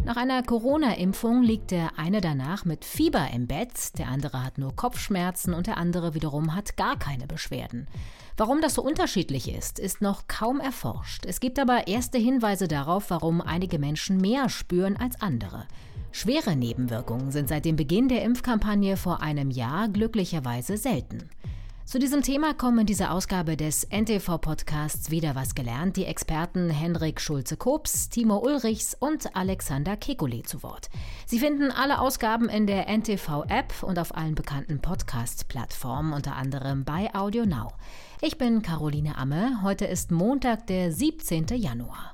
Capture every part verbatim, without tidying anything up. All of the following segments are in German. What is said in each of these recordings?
Nach einer Corona-Impfung liegt der eine danach mit Fieber im Bett, der andere hat nur Kopfschmerzen und der andere wiederum hat gar keine Beschwerden. Warum das so unterschiedlich ist, ist noch kaum erforscht. Es gibt aber erste Hinweise darauf, warum einige Menschen mehr spüren als andere. Schwere Nebenwirkungen sind seit dem Beginn der Impfkampagne vor einem Jahr glücklicherweise selten. Zu diesem Thema kommen in dieser Ausgabe des N T V-Podcasts Wieder was gelernt die Experten Henrik Schulze-Kobs, Timo Ulrichs und Alexander Kekulé zu Wort. Sie finden alle Ausgaben in der N T V-App und auf allen bekannten Podcast-Plattformen, unter anderem bei Audio Now. Ich bin Caroline Amme. Heute ist Montag, der siebzehnten Januar.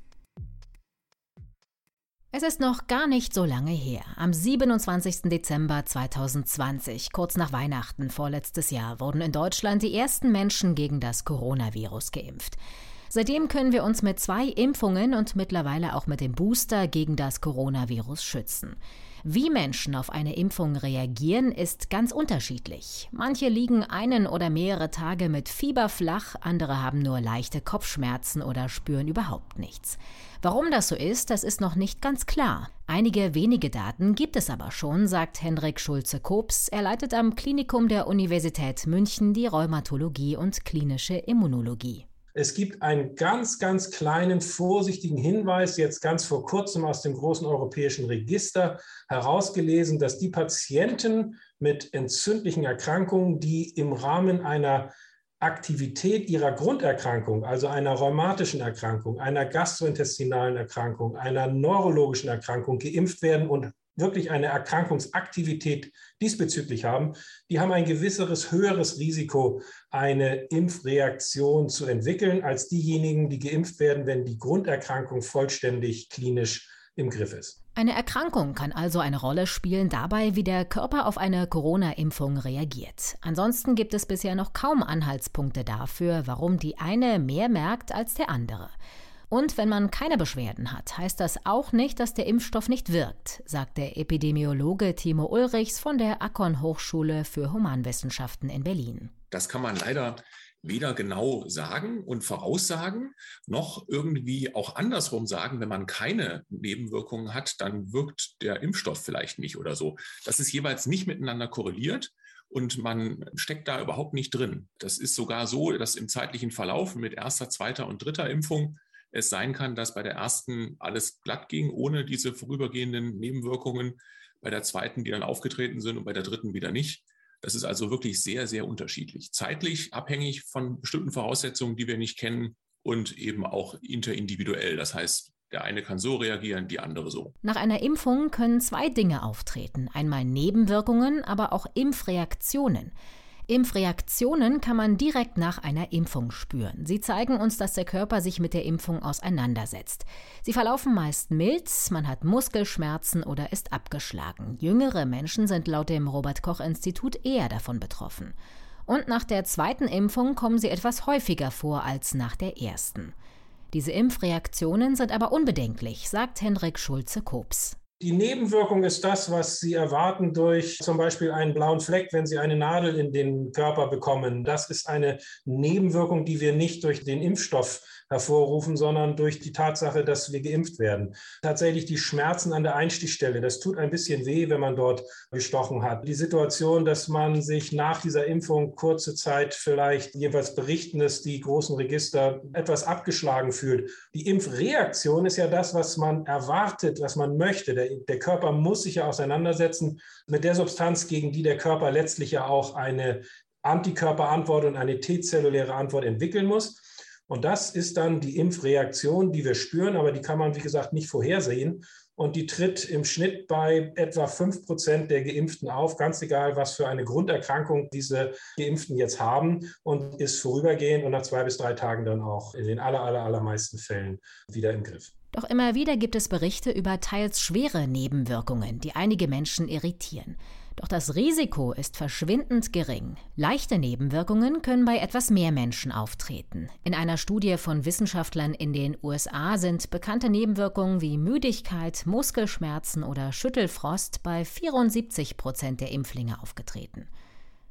Es ist noch gar nicht so lange her. Am siebenundzwanzigsten Dezember zweitausendzwanzig, kurz nach Weihnachten vorletztes Jahr, wurden in Deutschland die ersten Menschen gegen das Coronavirus geimpft. Seitdem können wir uns mit zwei Impfungen und mittlerweile auch mit dem Booster gegen das Coronavirus schützen. Wie Menschen auf eine Impfung reagieren, ist ganz unterschiedlich. Manche liegen einen oder mehrere Tage mit Fieber flach, andere haben nur leichte Kopfschmerzen oder spüren überhaupt nichts. Warum das so ist, das ist noch nicht ganz klar. Einige wenige Daten gibt es aber schon, sagt Henrik Schulze-Kobs. Er leitet am Klinikum der Universität München die Rheumatologie und klinische Immunologie. Es gibt einen ganz, ganz kleinen, vorsichtigen Hinweis, jetzt ganz vor kurzem aus dem großen europäischen Register herausgelesen, dass die Patienten mit entzündlichen Erkrankungen, die im Rahmen einer Aktivität ihrer Grunderkrankung, also einer rheumatischen Erkrankung, einer gastrointestinalen Erkrankung, einer neurologischen Erkrankung geimpft werden und wirklich eine Erkrankungsaktivität diesbezüglich haben, die haben ein gewisseres, höheres Risiko, eine Impfreaktion zu entwickeln, als diejenigen, die geimpft werden, wenn die Grunderkrankung vollständig klinisch im Griff ist. Eine Erkrankung kann also eine Rolle spielen dabei, wie der Körper auf eine Corona-Impfung reagiert. Ansonsten gibt es bisher noch kaum Anhaltspunkte dafür, warum die eine mehr merkt als der andere. Und wenn man keine Beschwerden hat, heißt das auch nicht, dass der Impfstoff nicht wirkt, sagt der Epidemiologe Timo Ulrichs von der Akon Hochschule für Humanwissenschaften in Berlin. Das kann man leider weder genau sagen und voraussagen, noch irgendwie auch andersrum sagen, wenn man keine Nebenwirkungen hat, dann wirkt der Impfstoff vielleicht nicht oder so. Das ist jeweils nicht miteinander korreliert. Und man steckt da überhaupt nicht drin. Das ist sogar so, dass im zeitlichen Verlauf mit erster, zweiter und dritter Impfung es sein kann, dass bei der ersten alles glatt ging, ohne diese vorübergehenden Nebenwirkungen, bei der zweiten, die dann aufgetreten sind und bei der dritten wieder nicht. Das ist also wirklich sehr, sehr unterschiedlich. Zeitlich abhängig von bestimmten Voraussetzungen, die wir nicht kennen und eben auch interindividuell. Das heißt, der eine kann so reagieren, die andere so. Nach einer Impfung können zwei Dinge auftreten. Einmal Nebenwirkungen, aber auch Impfreaktionen. Impfreaktionen kann man direkt nach einer Impfung spüren. Sie zeigen uns, dass der Körper sich mit der Impfung auseinandersetzt. Sie verlaufen meist mild, man hat Muskelschmerzen oder ist abgeschlagen. Jüngere Menschen sind laut dem Robert-Koch-Institut eher davon betroffen. Und nach der zweiten Impfung kommen sie etwas häufiger vor als nach der ersten. Diese Impfreaktionen sind aber unbedenklich, sagt Henrik Schulze-Kobs. Die Nebenwirkung ist das, was Sie erwarten durch zum Beispiel einen blauen Fleck, wenn Sie eine Nadel in den Körper bekommen. Das ist eine Nebenwirkung, die wir nicht durch den Impfstoff hervorrufen, sondern durch die Tatsache, dass wir geimpft werden. Tatsächlich die Schmerzen an der Einstichstelle, das tut ein bisschen weh, wenn man dort gestochen hat. Die Situation, dass man sich nach dieser Impfung kurze Zeit vielleicht, jedenfalls berichten es die großen Register, etwas abgeschlagen fühlt. Die Impfreaktion ist ja das, was man erwartet, was man möchte. Der, der Körper muss sich ja auseinandersetzen mit der Substanz, gegen die der Körper letztlich ja auch eine Antikörperantwort und eine T-zelluläre Antwort entwickeln muss. Und das ist dann die Impfreaktion, die wir spüren, aber die kann man, wie gesagt, nicht vorhersehen. Und die tritt im Schnitt bei etwa fünf Prozent der Geimpften auf, ganz egal, was für eine Grunderkrankung diese Geimpften jetzt haben, und ist vorübergehend und nach zwei bis drei Tagen dann auch in den aller, aller, allermeisten Fällen wieder im Griff. Doch immer wieder gibt es Berichte über teils schwere Nebenwirkungen, die einige Menschen irritieren. Doch das Risiko ist verschwindend gering. Leichte Nebenwirkungen können bei etwas mehr Menschen auftreten. In einer Studie von Wissenschaftlern in den U S A sind bekannte Nebenwirkungen wie Müdigkeit, Muskelschmerzen oder Schüttelfrost bei vierundsiebzig Prozent der Impflinge aufgetreten.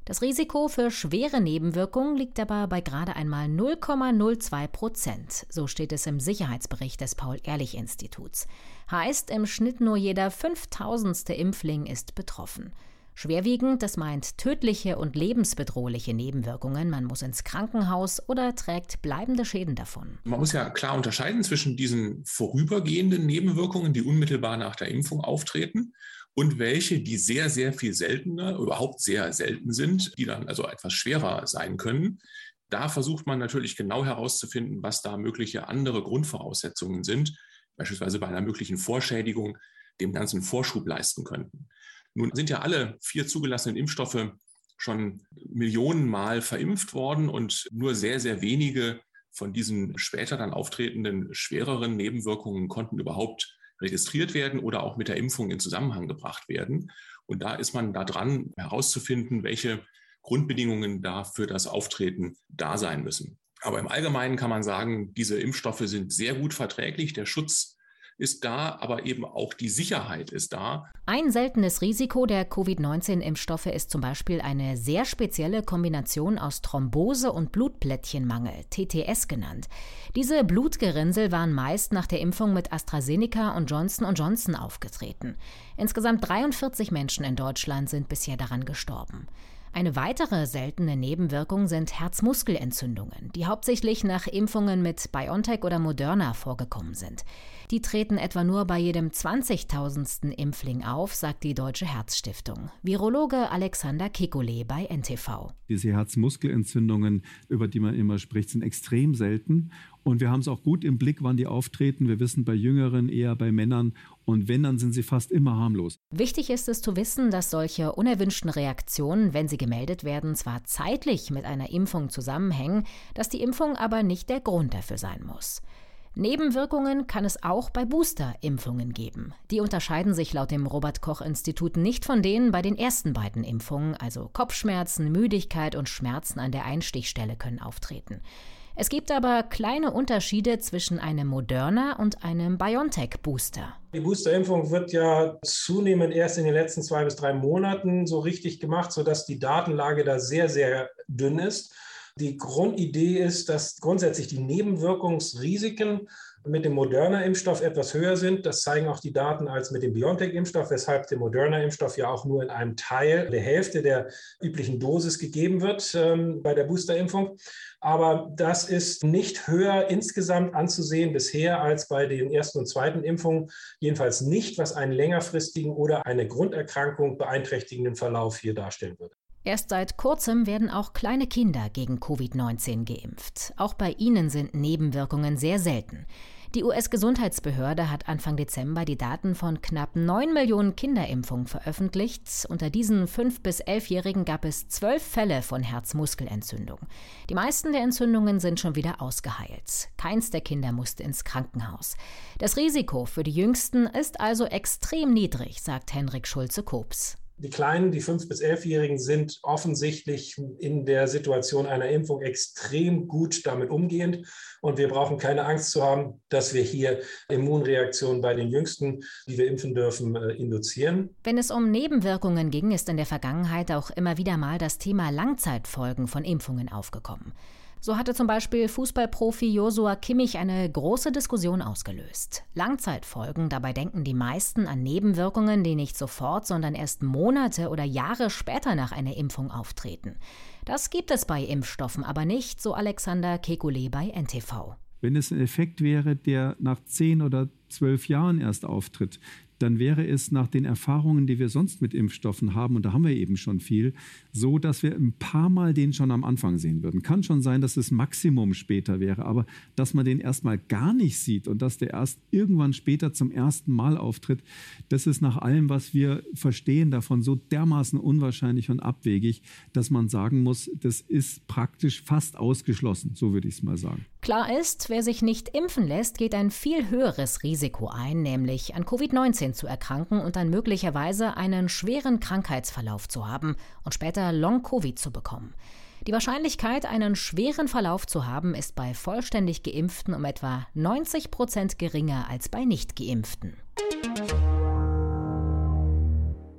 Das Risiko für schwere Nebenwirkungen liegt aber bei gerade einmal null Komma null zwei Prozent. So steht es im Sicherheitsbericht des Paul-Ehrlich-Instituts. Heißt, im Schnitt nur jeder fünftausendste Impfling ist betroffen. Schwerwiegend, das meint tödliche und lebensbedrohliche Nebenwirkungen. Man muss ins Krankenhaus oder trägt bleibende Schäden davon. Man muss ja klar unterscheiden zwischen diesen vorübergehenden Nebenwirkungen, die unmittelbar nach der Impfung auftreten, und welche, die sehr, sehr viel seltener, überhaupt sehr selten sind, die dann also etwas schwerer sein können. Da versucht man natürlich genau herauszufinden, was da mögliche andere Grundvoraussetzungen sind, beispielsweise bei einer möglichen Vorschädigung dem Ganzen Vorschub leisten könnten. Nun sind ja alle vier zugelassenen Impfstoffe schon Millionenmal verimpft worden und nur sehr, sehr wenige von diesen später dann auftretenden schwereren Nebenwirkungen konnten überhaupt registriert werden oder auch mit der Impfung in Zusammenhang gebracht werden. Und da ist man da dran, herauszufinden, welche Grundbedingungen da für das Auftreten da sein müssen. Aber im Allgemeinen kann man sagen, diese Impfstoffe sind sehr gut verträglich. Der Schutz ist da, aber eben auch die Sicherheit ist da. Ein seltenes Risiko der Covid neunzehn Impfstoffe ist zum Beispiel eine sehr spezielle Kombination aus Thrombose und Blutplättchenmangel, T T S genannt. Diese Blutgerinnsel waren meist nach der Impfung mit AstraZeneca und Johnson und Johnson aufgetreten. Insgesamt dreiundvierzig Menschen in Deutschland sind bisher daran gestorben. Eine weitere seltene Nebenwirkung sind Herzmuskelentzündungen, die hauptsächlich nach Impfungen mit BioNTech oder Moderna vorgekommen sind. Die treten etwa nur bei jedem zwanzigtausendsten Impfling auf, sagt die Deutsche Herzstiftung. Virologe Alexander Kekulé bei N T V. Diese Herzmuskelentzündungen, über die man immer spricht, sind extrem selten. Und wir haben es auch gut im Blick, wann die auftreten. Wir wissen bei Jüngeren, eher bei Männern. Und wenn, dann sind sie fast immer harmlos. Wichtig ist es zu wissen, dass solche unerwünschten Reaktionen, wenn sie gemeldet werden, zwar zeitlich mit einer Impfung zusammenhängen, dass die Impfung aber nicht der Grund dafür sein muss. Nebenwirkungen kann es auch bei Booster-Impfungen geben. Die unterscheiden sich laut dem Robert-Koch-Institut nicht von denen bei den ersten beiden Impfungen, also Kopfschmerzen, Müdigkeit und Schmerzen an der Einstichstelle können auftreten. Es gibt aber kleine Unterschiede zwischen einem Moderna und einem BioNTech-Booster. Die Boosterimpfung wird ja zunehmend erst in den letzten zwei bis drei Monaten so richtig gemacht, sodass die Datenlage da sehr, sehr dünn ist. Die Grundidee ist, dass grundsätzlich die Nebenwirkungsrisiken mit dem Moderna-Impfstoff etwas höher sind. Das zeigen auch die Daten als mit dem BioNTech-Impfstoff, weshalb der Moderna-Impfstoff ja auch nur in einem Teil der Hälfte der üblichen Dosis gegeben wird ähm, bei der Boosterimpfung. Aber das ist nicht höher insgesamt anzusehen bisher als bei den ersten und zweiten Impfungen. Jedenfalls nicht, was einen längerfristigen oder eine Grunderkrankung beeinträchtigenden Verlauf hier darstellen würde. Erst seit kurzem werden auch kleine Kinder gegen Covid neunzehn geimpft. Auch bei ihnen sind Nebenwirkungen sehr selten. Die U S-Gesundheitsbehörde hat Anfang Dezember die Daten von knapp neun Millionen Kinderimpfungen veröffentlicht. Unter diesen fünf- bis elfjährigen gab es zwölf Fälle von Herzmuskelentzündung. Die meisten der Entzündungen sind schon wieder ausgeheilt. Keins der Kinder musste ins Krankenhaus. Das Risiko für die Jüngsten ist also extrem niedrig, sagt Henrik Schulze-Kobs. Die Kleinen, die fünf- bis elfjährigen, sind offensichtlich in der Situation einer Impfung extrem gut damit umgehend. Und wir brauchen keine Angst zu haben, dass wir hier Immunreaktionen bei den Jüngsten, die wir impfen dürfen, induzieren. Wenn es um Nebenwirkungen ging, ist in der Vergangenheit auch immer wieder mal das Thema Langzeitfolgen von Impfungen aufgekommen. So hatte zum Beispiel Fußballprofi Joshua Kimmich eine große Diskussion ausgelöst. Langzeitfolgen, dabei denken die meisten an Nebenwirkungen, die nicht sofort, sondern erst Monate oder Jahre später nach einer Impfung auftreten. Das gibt es bei Impfstoffen aber nicht, so Alexander Kekulé bei N T V. Wenn es ein Effekt wäre, der nach zehn oder zwölf Jahren erst auftritt, dann wäre es nach den Erfahrungen, die wir sonst mit Impfstoffen haben, und da haben wir eben schon viel, so, dass wir ein paar Mal den schon am Anfang sehen würden. Kann schon sein, dass das Maximum später wäre, aber dass man den erstmal gar nicht sieht und dass der erst irgendwann später zum ersten Mal auftritt, das ist nach allem, was wir verstehen davon, so dermaßen unwahrscheinlich und abwegig, dass man sagen muss, das ist praktisch fast ausgeschlossen, so würde ich es mal sagen. Klar ist, wer sich nicht impfen lässt, geht ein viel höheres Risiko ein, nämlich an Covid neunzehn zu erkranken und dann möglicherweise einen schweren Krankheitsverlauf zu haben und später Long-Covid zu bekommen. Die Wahrscheinlichkeit, einen schweren Verlauf zu haben, ist bei vollständig Geimpften um etwa neunzig Prozent geringer als bei Nicht-Geimpften.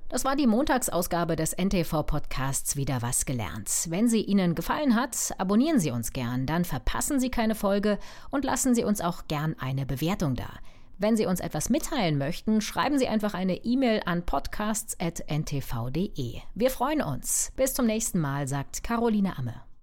Das war die Montagsausgabe des N T V-Podcasts Wieder was gelernt. Wenn sie Ihnen gefallen hat, abonnieren Sie uns gern, dann verpassen Sie keine Folge und lassen Sie uns auch gern eine Bewertung da. Wenn Sie uns etwas mitteilen möchten, schreiben Sie einfach eine E-Mail an podcasts at n t v punkt d e. Wir freuen uns. Bis zum nächsten Mal, sagt Caroline Amme.